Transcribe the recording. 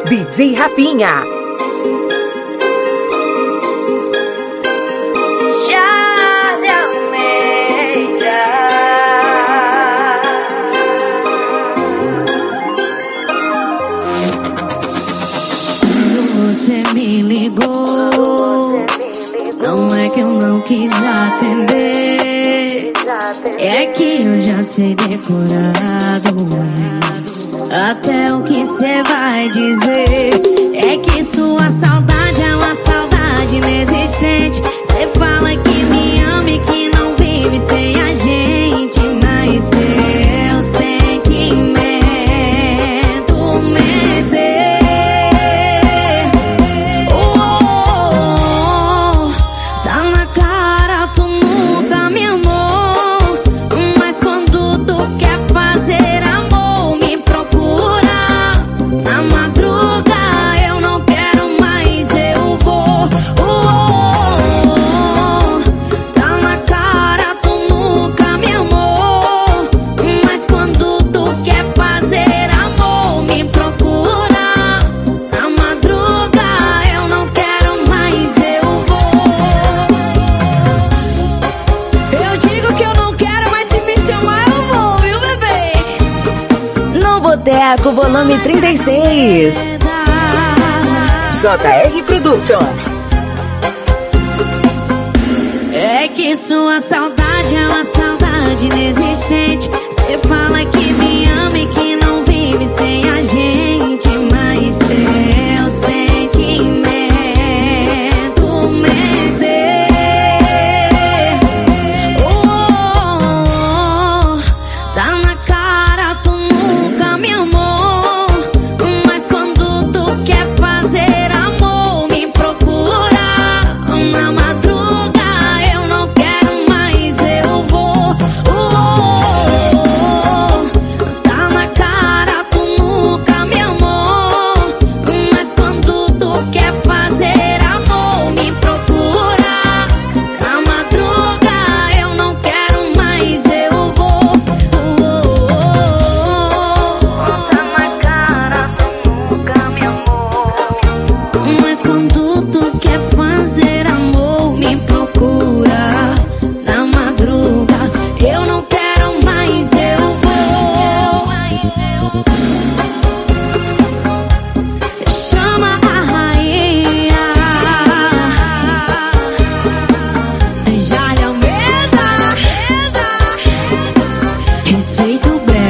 DJ Rafinha. Você me ligou, não é que eu não quis atender, é que eu já sei decorado até o que cê vai dizer. É que sua saudade é uma saudade inexistente. Cê fala que me ama e que não vive sem a gente, mas seu sentimento meter. Tá na cara, tu nunca me amou, mas quando tu quer fazer amor, me procura na madruga. Eu não quero mais, eu vou. Tá na cara, tu nunca me amou, mas quando tu quer fazer amor, me procura na madruga. Eu não quero mais, eu vou. Eu digo que eu não quero, mas se me chamar eu vou, viu, bebê? No Boteco, volume 36. JR Productions. É que sua saudade é uma saudade inexistente. Cê fala que me ama e que não vive sem a gente, mas seu sentimento meter. Tá na cara, tu nunca me amou, mas quando tu quer fazer amor, me procura na madruga. Eu não quero mais, eu vou. Tá na cara, tu nunca me amou, mas quando tu quer fazer amor, me procura na madruga. Eu não quero mais, eu vou. Tá na cara, tu nunca me amou, mas quando tu quer fazer amor, me procura na madruga. Eu não quero mais, eu vou. Chama a rainha Jalha Almeida. Respeita o brega.